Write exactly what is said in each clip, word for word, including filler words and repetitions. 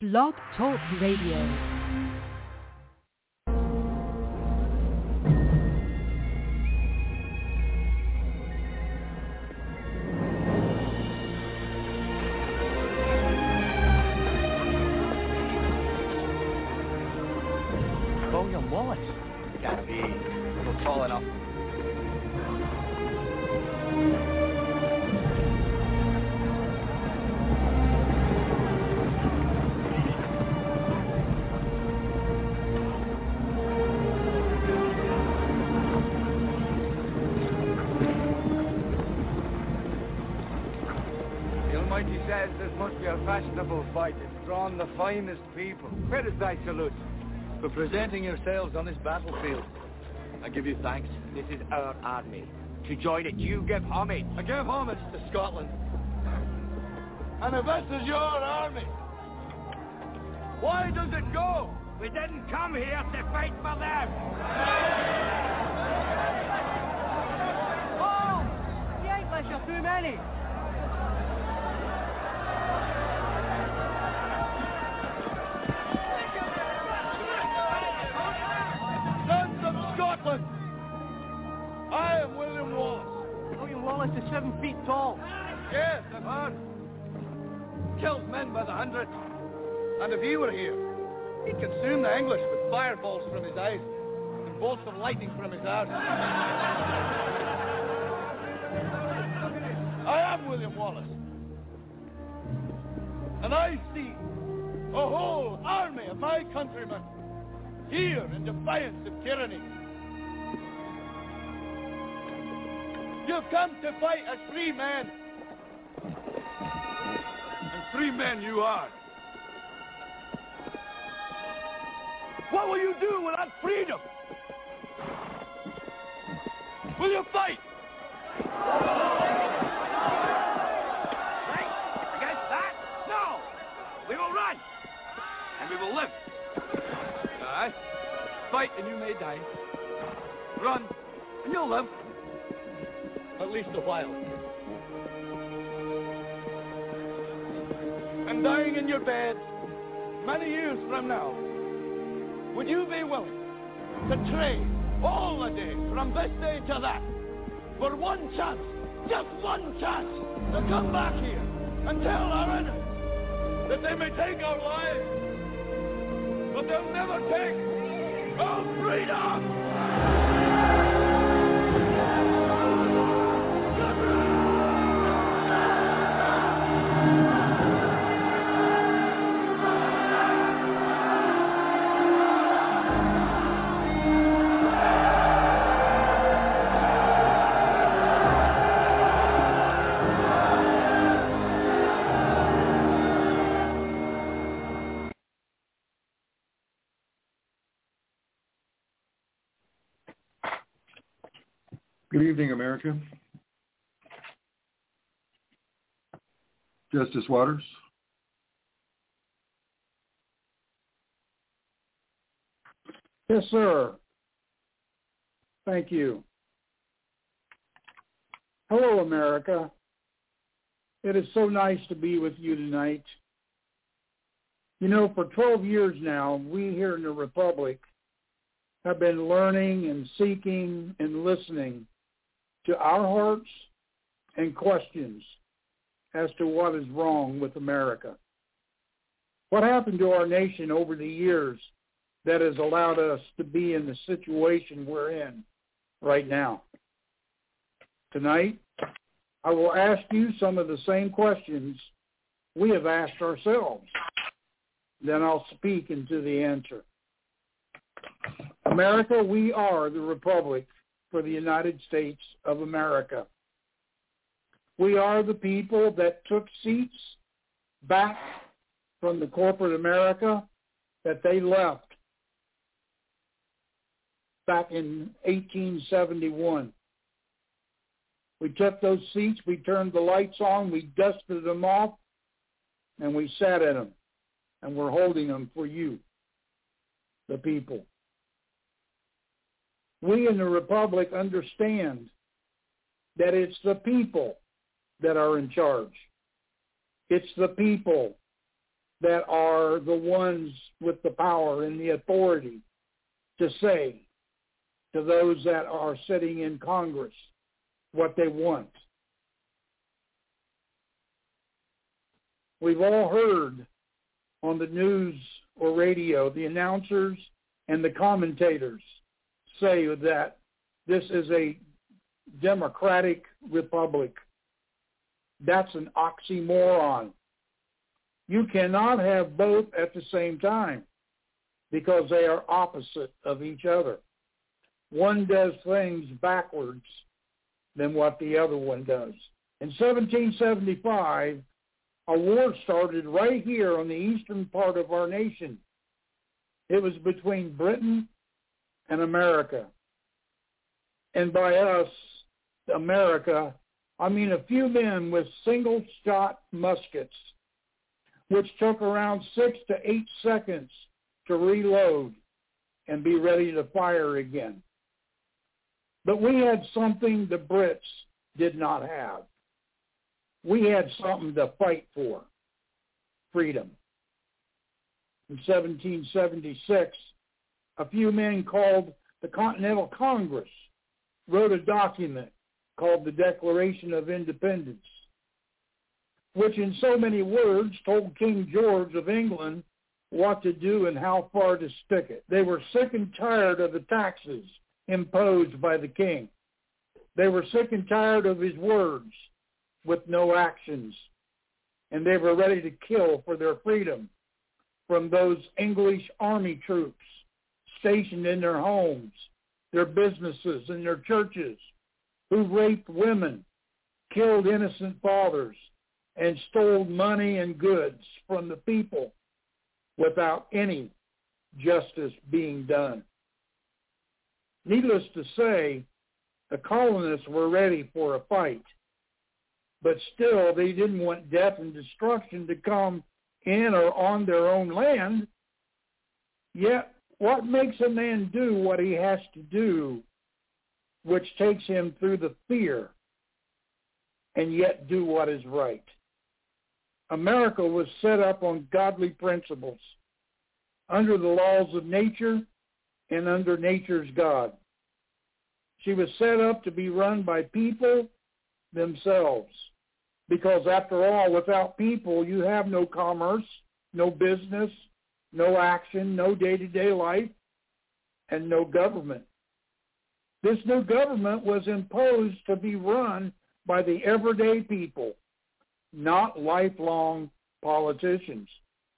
Blog Talk Radio. William Wallace? Can't be. We're tall enough. The Almighty says this must be a fashionable fight. It's drawn the finest people. Where is thy salute? For presenting yourselves on this battlefield. I give you thanks. This is our army. To join it, you give homage. I give homage to Scotland. And if this is your army, why does it go? We didn't come here to fight for them. Oh, the English are too many. Sons of Scotland, I am William Wallace. William Wallace is seven feet tall. Yes, I've heard. Kills men by the hundred. And if he were here, he'd consume the English with fireballs from his eyes and bolts of lightning from his arse. I am William Wallace. And I see a whole army of my countrymen here in defiance of tyranny. You've come to fight as free men. And free men you are. What will you do with that freedom? Will you fight? Right? Against that? No! We will run! And we will live. Aye. Fight and you may die. Run and you'll live. At least a while. And dying in your bed many years from now, would you be willing to trade all the days from this day to that for one chance, just one chance, to come back here and tell our enemies that they may take our lives, but they'll never take our freedom? Good evening, America. Justice Waters. Yes, sir. Thank you. Hello, America. It is so nice to be with you tonight. You know, for twelve years now, we here in the Republic have been learning and seeking and listening to our hearts and questions as to what is wrong with America. What happened to our nation over the years that has allowed us to be in the situation we're in right now? Tonight, I will ask you some of the same questions we have asked ourselves. Then I'll speak into the answer. America, we are the Republic for the United States of America. We are the people that took seats back from the corporate America that they left back in eighteen seventy-one. We took those seats, we turned the lights on, we dusted them off, and we sat in them. And we're holding them for you, the people. We in the Republic understand that it's the people that are in charge. It's the people that are the ones with the power and the authority to say to those that are sitting in Congress what they want. We've all heard on the news or radio the announcers and the commentators say that this is a democratic republic. That's an oxymoron. You cannot have both at the same time because they are opposite of each other. One does things backwards than what the other one does. In seventeen seventy-five, a war started right here on the eastern part of our nation. It was between Britain and America. And by us, America, I mean a few men with single-shot muskets, which took around six to eight seconds to reload and be ready to fire again. But we had something the Brits did not have. We had something to fight for, freedom. In seventeen seventy-six, a few men called the Continental Congress wrote a document called the Declaration of Independence, which in so many words told King George of England what to do and how far to stick it. They were sick and tired of the taxes imposed by the king. They were sick and tired of his words with no actions, and they were ready to kill for their freedom from those English army troops stationed in their homes, their businesses, and their churches, who raped women, killed innocent fathers, and stole money and goods from the people without any justice being done. Needless to say, the colonists were ready for a fight, but still they didn't want death and destruction to come in or on their own land. Yet, what makes a man do what he has to do, which takes him through the fear, and yet do what is right? America was set up on godly principles, under the laws of nature and under nature's God. She was set up to be run by people themselves, because after all, without people, you have no commerce, no business, no action, no day-to-day life, and no government. This new government was imposed to be run by the everyday people, not lifelong politicians.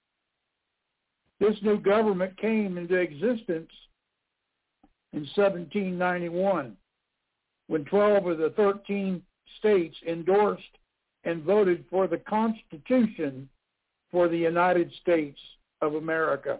This new government came into existence in seventeen ninety-one, when twelve of the thirteen states endorsed and voted for the Constitution for the United States of America.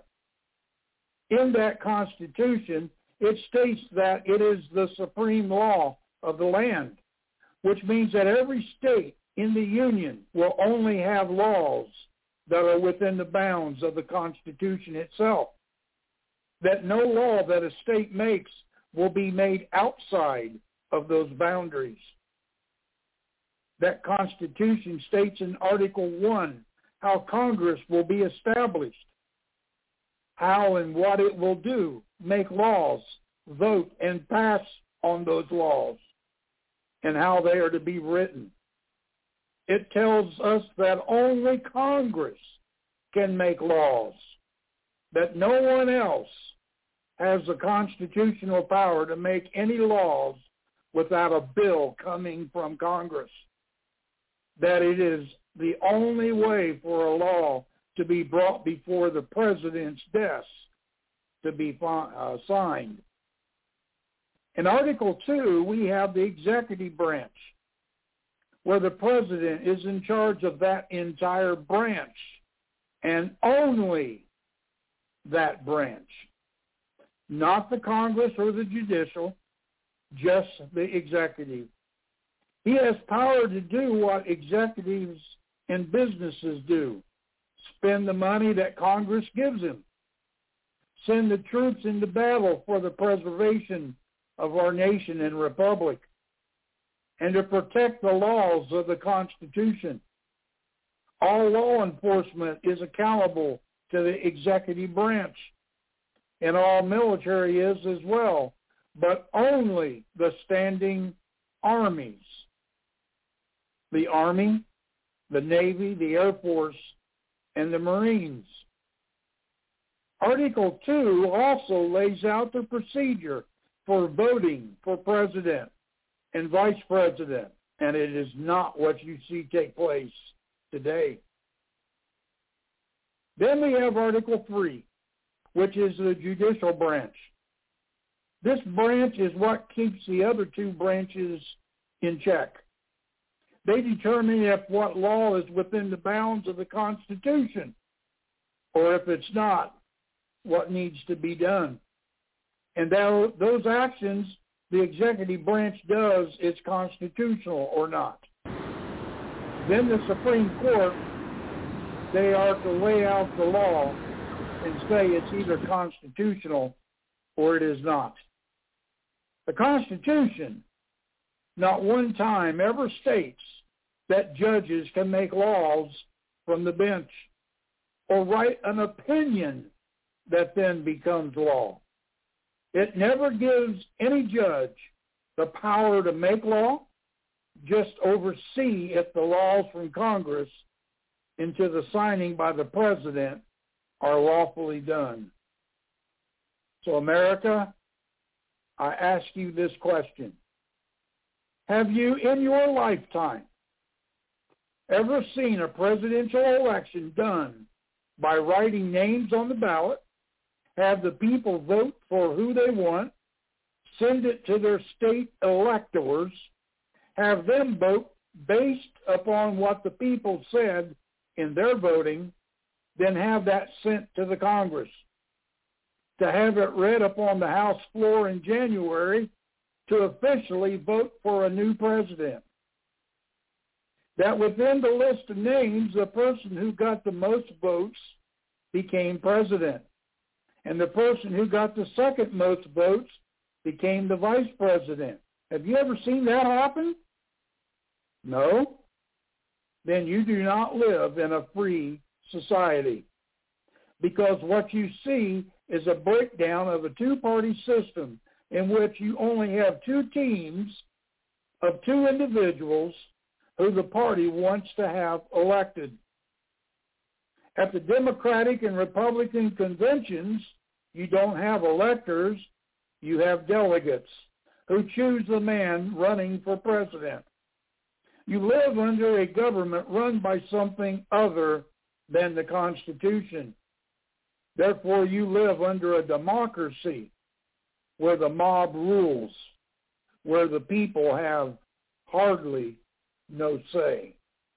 In that Constitution, it states that it is the supreme law of the land, which means that every state in the Union will only have laws that are within the bounds of the Constitution itself, that no law that a state makes will be made outside of those boundaries. That Constitution states in Article one how Congress will be established, how and what it will do, make laws, vote, and pass on those laws, and how they are to be written. It tells us that only Congress can make laws, that no one else has the constitutional power to make any laws without a bill coming from Congress, that it is the only way for a law to be brought before the president's desk to be uh, signed. In Article two, we have the executive branch, where the president is in charge of that entire branch, and only that branch. Not the Congress or the judicial, just the executive. He has power to do what executives and businesses do: spend the money that Congress gives him, send the troops into battle for the preservation of our nation and republic, and to protect the laws of the Constitution. All law enforcement is accountable to the executive branch, and all military is as well, but only the standing armies. The Army, the Navy, the Air Force, and the Marines. Article two also lays out the procedure for voting for president and vice president, and it is not what you see take place today. Then we have Article three, which is the judicial branch. This branch is what keeps the other two branches in check. They determine if what law is within the bounds of the Constitution, or if it's not, what needs to be done. And that, those actions the executive branch does is constitutional or not. Then the Supreme Court, they are to lay out the law and say it's either constitutional or it is not. The Constitution not one time ever states that judges can make laws from the bench or write an opinion that then becomes law. It never gives any judge the power to make law, just oversee if the laws from Congress into the signing by the president are lawfully done. So America, I ask you this question. Have you in your lifetime ever seen a presidential election done by writing names on the ballot, have the people vote for who they want, send it to their state electors, have them vote based upon what the people said in their voting, then have that sent to the Congress, to have it read upon the House floor in January to officially vote for a new president? That within the list of names, the person who got the most votes became president. And the person who got the second most votes became the vice president. Have you ever seen that happen? No? Then you do not live in a free society. Because what you see is a breakdown of a two-party system in which you only have two teams of two individuals who the party wants to have elected. At the Democratic and Republican conventions, you don't have electors, you have delegates who choose the man running for president. You live under a government run by something other than the Constitution. Therefore, you live under a democracy where the mob rules, where the people have hardly no say.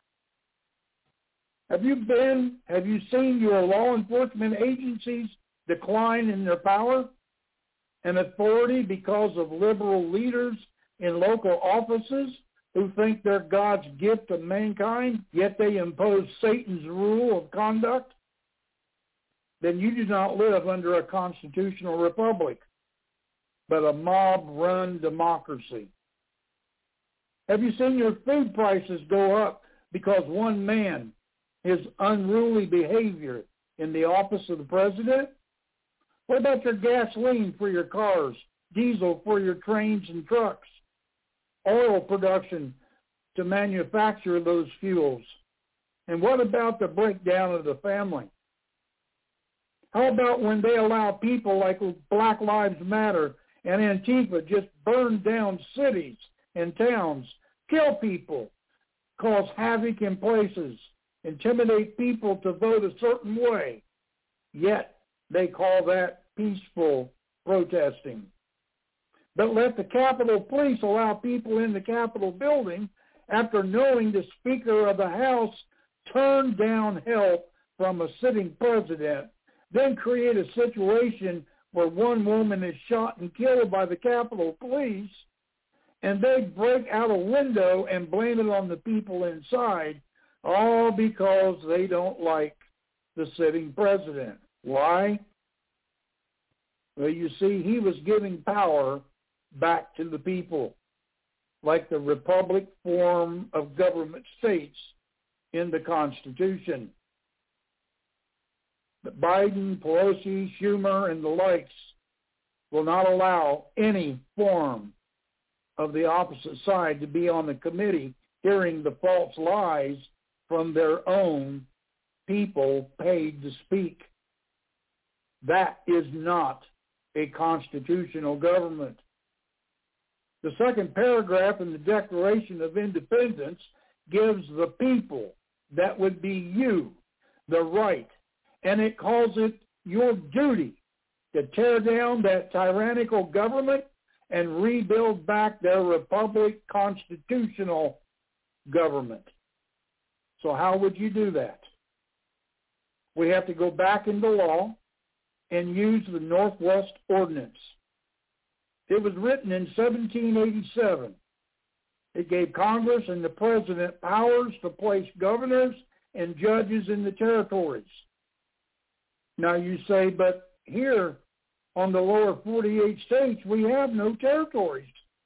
Have you been, have you seen your law enforcement agencies decline in their power and authority because of liberal leaders in local offices who think they're God's gift to mankind, yet they impose Satan's rule of conduct? Then you do not live under a constitutional republic, but a mob-run democracy. Have you seen your food prices go up because one man, his unruly behavior in the office of the president? What about your gasoline for your cars, diesel for your trains and trucks, oil production to manufacture those fuels? And what about the breakdown of the family? How about when they allow people like Black Lives Matter and Antifa just burn down cities and towns, kill people, cause havoc in places, intimidate people to vote a certain way, yet they call that peaceful protesting? But let the Capitol Police allow people in the Capitol building after knowing the Speaker of the House turned down help from a sitting president, then create a situation where one woman is shot and killed by the Capitol Police, and they break out a window and blame it on the people inside, all because they don't like the sitting president. Why? Well, you see, he was giving power back to the people, like the republic form of government states in the Constitution. But Biden, Pelosi, Schumer, and the likes will not allow any form of the opposite side to be on the committee hearing the false lies from their own people paid to speak. That is not a constitutional government. The second paragraph in the Declaration of Independence gives the people, that would be you, the right, and it calls it your duty to tear down that tyrannical government and rebuild back their republic constitutional government. So how would you do that? We have to go back into law and use the Northwest Ordinance. It was written in seventeen eighty-seven. It gave Congress and the President powers to place governors and judges in the territories. Now you say, but here on the lower forty-eight states, we have no territories.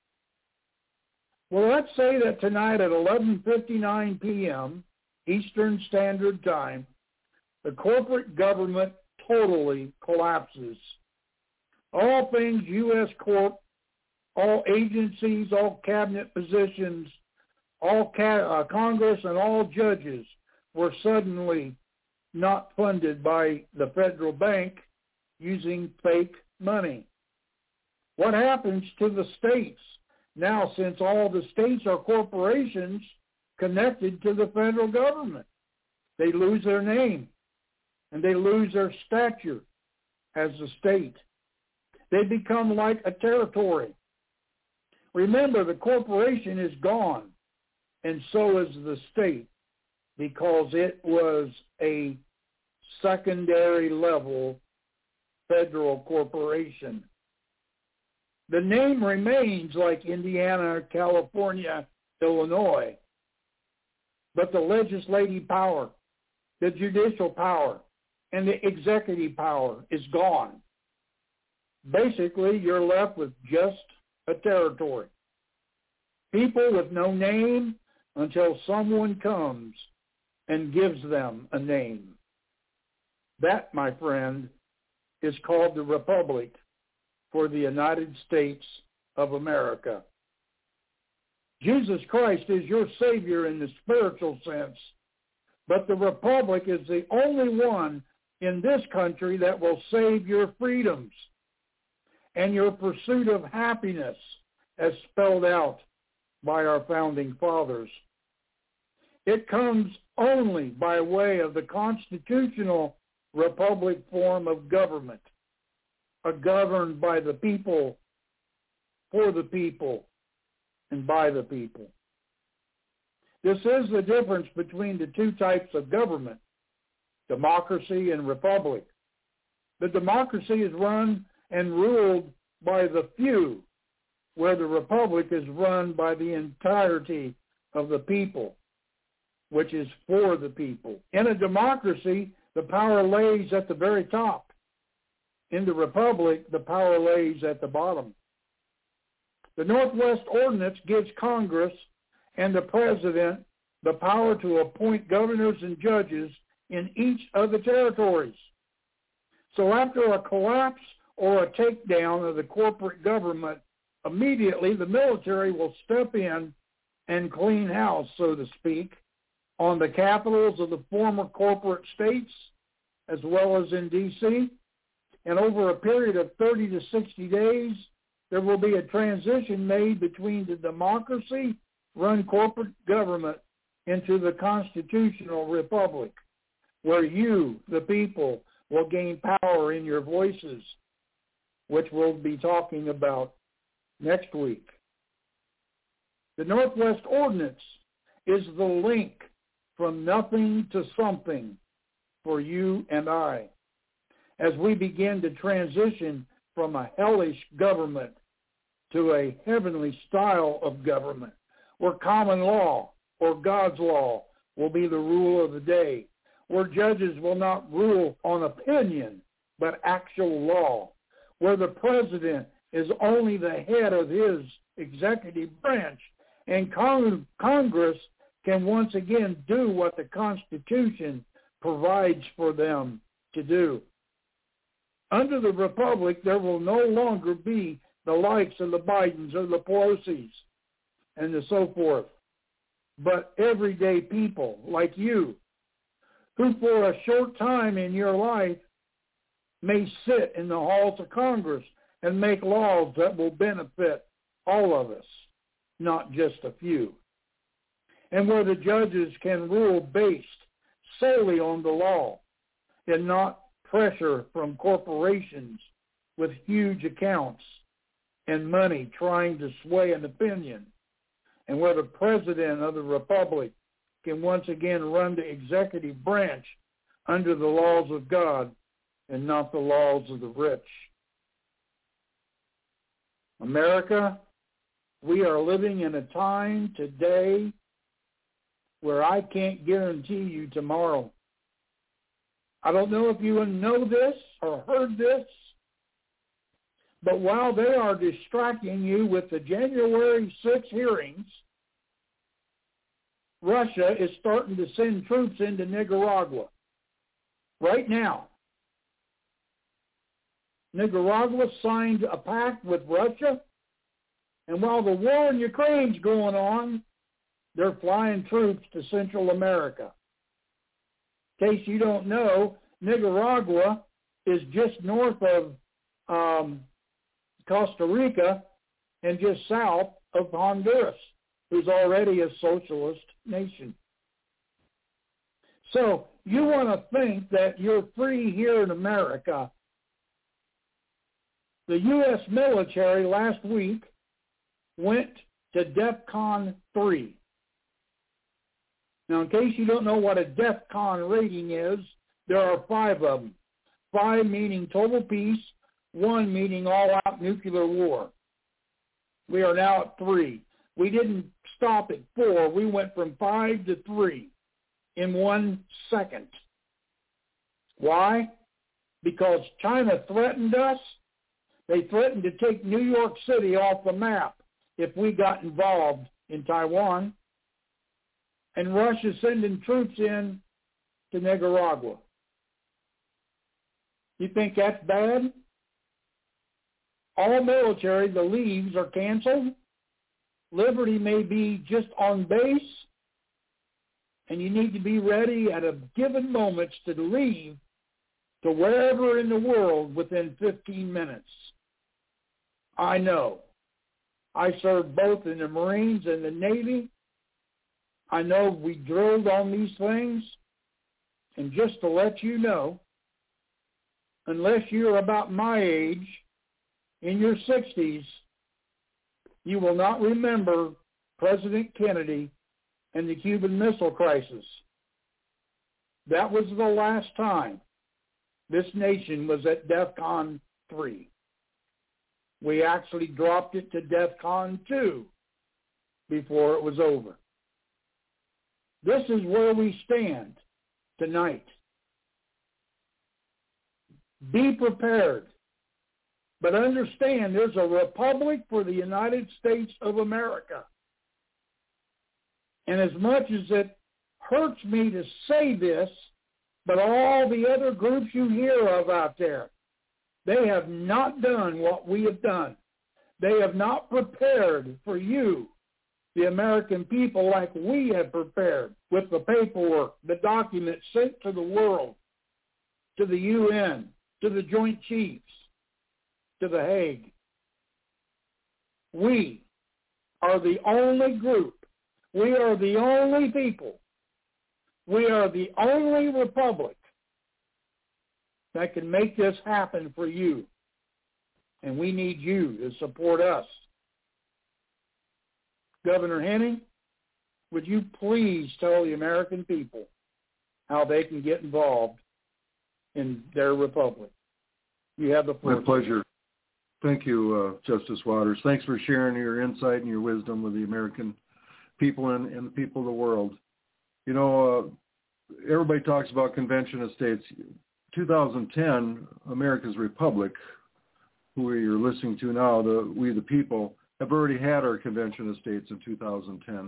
Well, let's say that tonight at eleven fifty-nine p.m. Eastern Standard Time, the corporate government totally collapses. All things U S Corp, all agencies, all cabinet positions, all ca- uh, Congress and all judges were suddenly not funded by the federal bank using fake money. What happens to the states now, since all the states are corporations connected to the federal government? They lose their name and they lose their stature as a state. They become like a territory. Remember, the corporation is gone, and so is the state, because it was a secondary level federal corporation. The name remains like Indiana, California, Illinois, but the legislative power, the judicial power, and the executive power is gone. Basically, you're left with just a territory. People with no name until someone comes and gives them a name. That, my friend, is called the Republic for the United States of America. Jesus Christ is your Savior in the spiritual sense, but the Republic is the only one in this country that will save your freedoms and your pursuit of happiness as spelled out by our founding fathers. It comes only by way of the constitutional republic form of government, a governed by the people, for the people, and by the people. This is the difference between the two types of government, democracy and republic. The democracy is run and ruled by the few, where the republic is run by the entirety of the people, which is for the people. In a democracy, the power lays at the very top. In the republic, the power lays at the bottom. The Northwest Ordinance gives Congress and the President the power to appoint governors and judges in each of the territories. So after a collapse or a takedown of the corporate government, immediately the military will step in and clean house, so to speak, on the capitals of the former corporate states as well as in D C And over a period of thirty to sixty days, there will be a transition made between the democracy-run corporate government into the constitutional republic, where you, the people, will gain power in your voices, which we'll be talking about next week. The Northwest Ordinance is the link from nothing to something for you and I, as we begin to transition from a hellish government to a heavenly style of government, where common law or God's law will be the rule of the day, where judges will not rule on opinion, but actual law, where the president is only the head of his executive branch, and Cong- Congress can once again do what the Constitution provides for them to do. Under the Republic, there will no longer be the likes of the Bidens or the Pelosi's and the so forth, but everyday people like you who for a short time in your life may sit in the halls of Congress and make laws that will benefit all of us, not just a few. And where the judges can rule based solely on the law and not pressure from corporations with huge accounts and money trying to sway an opinion, and where the president of the republic can once again run the executive branch under the laws of God and not the laws of the rich. America, we are living in a time today where I can't guarantee you tomorrow. I don't know if you know this or heard this, but while they are distracting you with the January sixth hearings, Russia is starting to send troops into Nicaragua right now. Nicaragua signed a pact with Russia, and while the war in Ukraine's going on, they're flying troops to Central America. In case you don't know, Nicaragua is just north of um, Costa Rica and just south of Honduras, who's already a socialist nation. So you want to think that you're free here in America. The U S military last week went to DEFCON three. Now, in case you don't know what a DEFCON rating is, there are five of them. Five meaning total peace, one meaning all-out nuclear war. We are now at three. We didn't stop at four. We went from five to three in one second. Why? Because China threatened us. They threatened to take New York City off the map if we got involved in Taiwan. And Russia's sending troops in to Nicaragua. You think that's bad? All military, the leaves are canceled. Liberty may be just on base. And you need to be ready at a given moment to leave to wherever in the world within fifteen minutes. I know. I served both in the Marines and the Navy. I know we drilled on these things. And just to let you know, unless you're about my age, in your sixties, you will not remember President Kennedy and the Cuban Missile Crisis. That was the last time this nation was at DEFCON three. We actually dropped it to DEFCON two before it was over. This is where we stand tonight. Be prepared. But understand there's a republic for the United States of America. And as much as it hurts me to say this, but all the other groups you hear of out there, they have not done what we have done. They have not prepared for you, the American people, like we have prepared with the paperwork, the documents sent to the world, to the U N, to the Joint Chiefs, to The Hague. We are the only group. We are the only people. We are the only republic that can make this happen for you. And we need you to support us. Governor Henning, would you please tell the American people how they can get involved in their republic? You have the floor. My pleasure. Thank you, uh, Justice Waters. Thanks for sharing your insight and your wisdom with the American people and, and the people of the world. You know, uh, everybody talks about Convention of States. two thousand ten, America's Republic, who you're listening to now, the We the People, have already had our Convention of States in two thousand ten.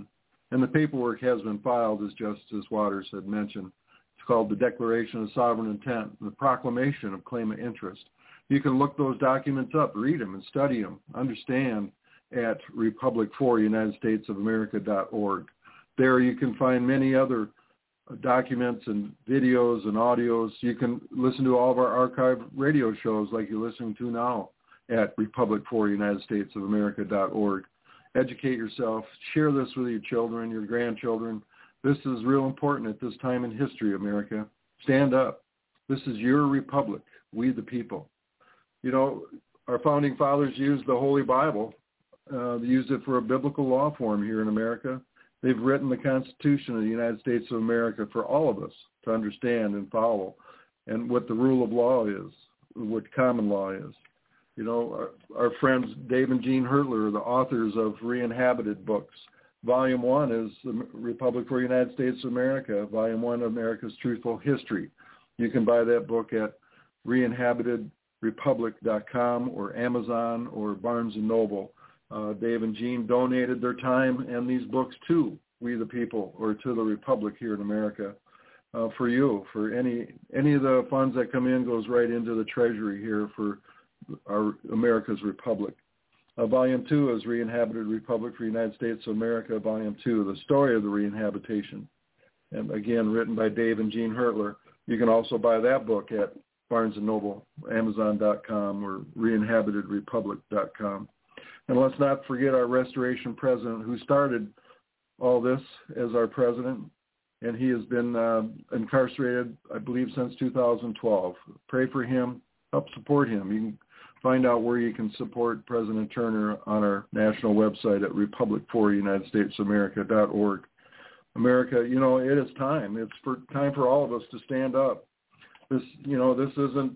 And the paperwork has been filed, as Justice Waters had mentioned. It's called the Declaration of Sovereign Intent, the Proclamation of Claim of Interest. You can look those documents up, read them, and study them, understand at republic for united states of america dot org. There you can find many other documents and videos and audios. You can listen to all of our archived radio shows like you're listening to now at republic for united states of america dot org. Educate yourself. Share this with your children, your grandchildren. This is real important at this time in history, America. Stand up. This is your republic, we the people. You know, our founding fathers used the Holy Bible. Uh, they used it for a biblical law form here in America. They've written the Constitution of the United States of America for all of us to understand and follow, and what the rule of law is, what common law is. You know, our, our friends Dave and Jean Hertler are the authors of Re-Inhabited books. Volume one is the Republic for the United States of America, Volume one, America's Truthful History. You can buy that book at re inhabited republic dot com or Amazon or Barnes and Noble. Uh, Dave and Jean donated their time and these books to We the People, or to the Republic here in America, uh, for you. For any any of the funds that come in goes right into the treasury here for our America's Republic. Uh, volume two is Re-Inhabited Republic for the United States of America, Volume two, the story of the reinhabitation. And again, written by Dave and Jean Hertler. You can also buy that book at Barnes and Noble, Amazon dot com, or re inhabited republic dot com. And let's not forget our restoration president who started all this as our president, and he has been uh, incarcerated, I believe, since two thousand twelve. Pray for him. Help support him. You can find out where you can support President Turner on our national website at republic for united states of america dot org. America, you know, it is time. It's for time for all of us to stand up. This, you know, this isn't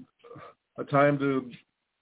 a time to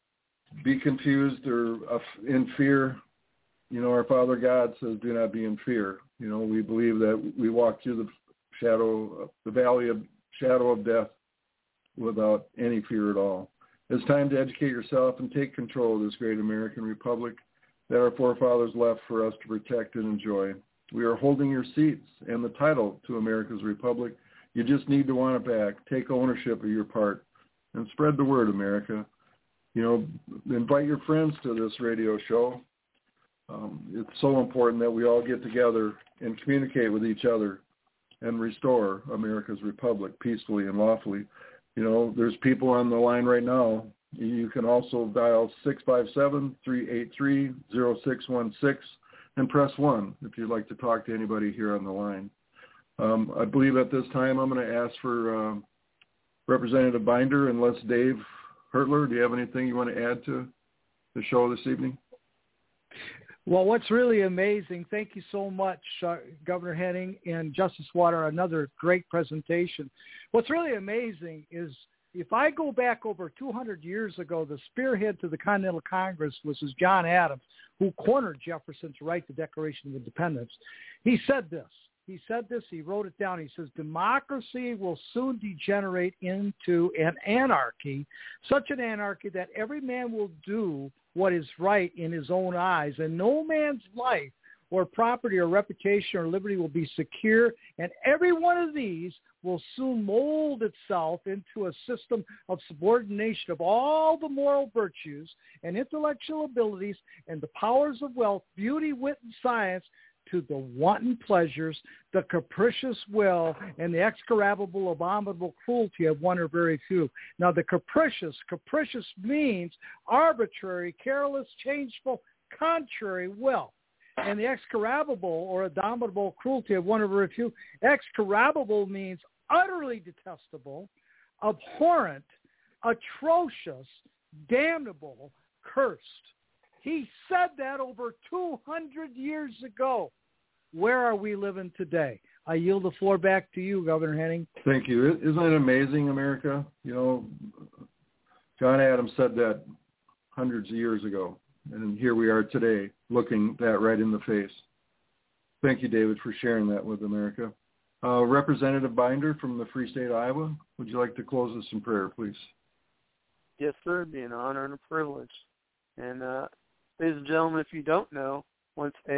be confused or in fear. You know, our Father God says, do not be in fear. You know, we believe that we walk through the shadow, the valley of shadow of death without any fear at all. It's time to educate yourself and take control of this great American republic that our forefathers left for us to protect and enjoy. We are holding your seats and the title to America's Republic. You just need to want it back. Take ownership of your part and spread the word, America. You know, invite your friends to this radio show. Um, it's so important that we all get together and communicate with each other and restore America's Republic peacefully and lawfully. You know, there's people on the line right now. You can also dial six five seven, three eight three, zero six one six and press one if you'd like to talk to anybody here on the line. Um, I believe at this time I'm going to ask for uh, Representative Binder, unless Dave Hertler, do you have anything you want to add to the show this evening? Well, what's really amazing, thank you so much, uh, Governor Henning and Justice Water, another great presentation. What's really amazing is if I go back over two hundred years ago, the spearhead to the Continental Congress was John Adams, who cornered Jefferson to write the Declaration of Independence. He said this. He said this, he wrote it down. He says, democracy will soon degenerate into an anarchy, such an anarchy that every man will do what is right in his own eyes, and no man's life or property or reputation or liberty will be secure, and every one of these will soon mold itself into a system of subordination of all the moral virtues and intellectual abilities and the powers of wealth, beauty, wit, and science to the wanton pleasures, the capricious will, and the execrable, abominable cruelty of one or very few. Now, the capricious, capricious means arbitrary, careless, changeful, contrary will. And the execrable or abominable cruelty of one or very few, execrable means utterly detestable, abhorrent, atrocious, damnable, cursed. He said that over two hundred years ago. Where are we living today? I yield the floor back to you, Governor Henning. Thank you. Isn't it amazing, America? You know, John Adams said that hundreds of years ago, and here we are today looking that right in the face. Thank you, David, for sharing that with America. Uh, Representative Binder from the Free State of Iowa, would you like to close us in prayer, please? Yes, sir. It'd be an honor and a privilege. And uh, ladies and gentlemen, if you don't know, once a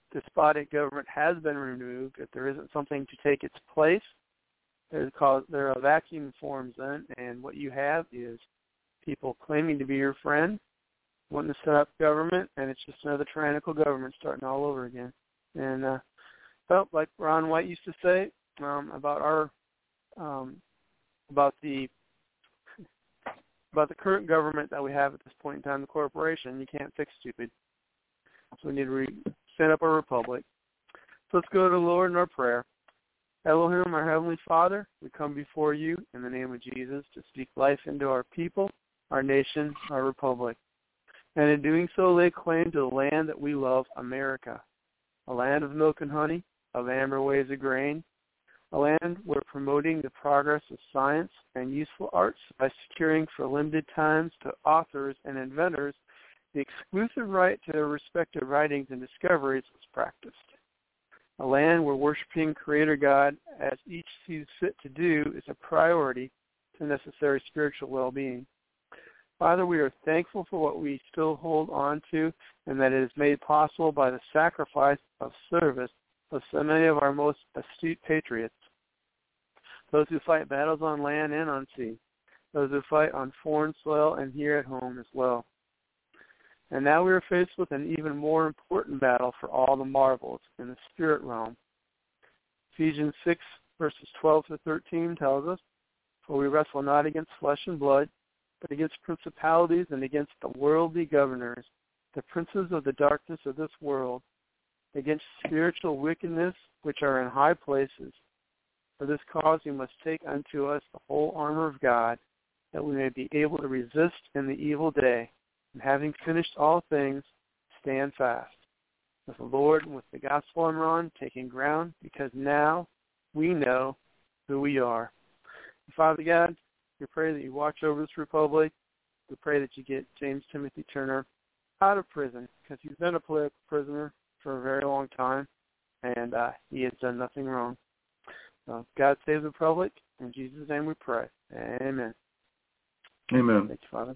despotic government has been removed, if there isn't something to take its place, there's cause, there are vacuum forms then, and what you have is people claiming to be your friend, wanting to set up government, and it's just another tyrannical government starting all over again. And uh, felt like Ron White used to say um, about our um, about the about the current government that we have at this point in time, the corporation. You can't fix stupid, so we need to re- set up a republic. So let's go to the Lord in our prayer. Elohim, our Heavenly Father, we come before you in the name of Jesus to speak life into our people, our nation, our republic. And in doing so, lay claim to the land that we love, America, a land of milk and honey, of amber waves of grain, a land where promoting the progress of science and useful arts by securing for limited times to authors and inventors the exclusive right to their respective writings and discoveries is practiced. A land where worshiping Creator God as each sees fit to do is a priority to necessary spiritual well-being. Father, we are thankful for what we still hold on to and that it is made possible by the sacrifice of service of so many of our most astute patriots, those who fight battles on land and on sea, those who fight on foreign soil and here at home as well. And now we are faced with an even more important battle for all the marvels in the spirit realm. Ephesians six, verses twelve to thirteen tells us, "For we wrestle not against flesh and blood, but against principalities and against the worldly governors, the princes of the darkness of this world, against spiritual wickedness which are in high places. For this cause we must take unto us the whole armor of God, that we may be able to resist in the evil day, and having finished all things, stand fast. With the Lord and with the gospel I'm on, taking ground, because now we know who we are." And Father God, we pray that you watch over this republic. We pray that you get James Timothy Turner out of prison, because he's been a political prisoner for a very long time, and uh, he has done nothing wrong. So God save the republic. In Jesus' name we pray. Amen. Amen. Thank you, Father.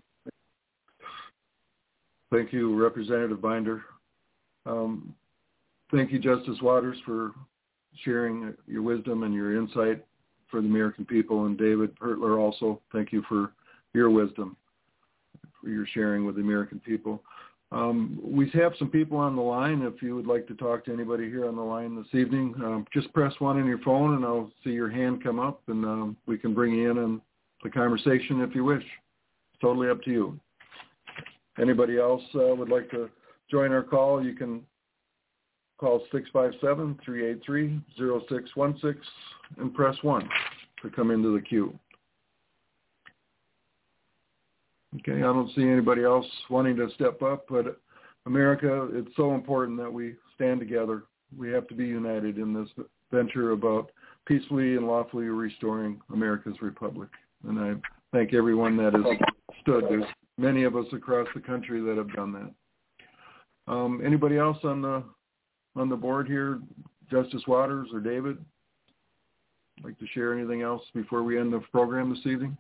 Thank you, Representative Binder. Um, thank you, Justice Waters, for sharing your wisdom and your insight for the American people. And David Hertler also, thank you for your wisdom, for your sharing with the American people. Um, we have some people on the line. If you would like to talk to anybody here on the line this evening, um, just press one on your phone and I'll see your hand come up, and um, we can bring you in on the conversation if you wish. It's totally up to you. Anybody else uh, would like to join our call, you can call six five seven, three eight three, zero six one six and press one to come into the queue. Okay, I don't see anybody else wanting to step up, but America, it's so important that we stand together. We have to be united in this venture about peacefully and lawfully restoring America's republic. And I thank everyone that has stood. There's many of us across the country that have done that. Um, anybody else on the on the board here, Justice Waters or David, like to share anything else before we end the program this evening?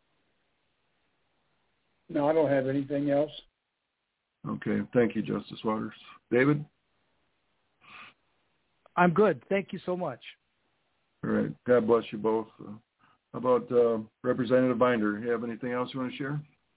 No, I don't have anything else. Okay, thank you, Justice Waters. David? I'm good. Thank you so much. All right. God bless you both. Uh, how about uh, Representative Binder? You have anything else you want to share?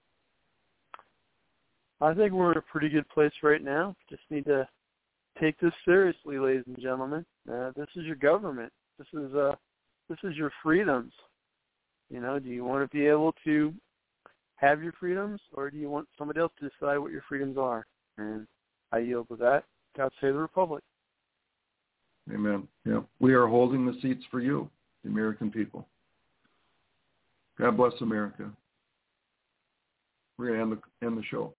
I think we're in a pretty good place right now. Just need to take this seriously, ladies and gentlemen. Uh, this is your government. This is uh, this is your freedoms. You know, do you want to be able to have your freedoms, or do you want somebody else to decide what your freedoms are? And I yield with that. God save the republic. Amen. Yeah, we are holding the seats for you, the American people. God bless America. We're going to end the, end the show.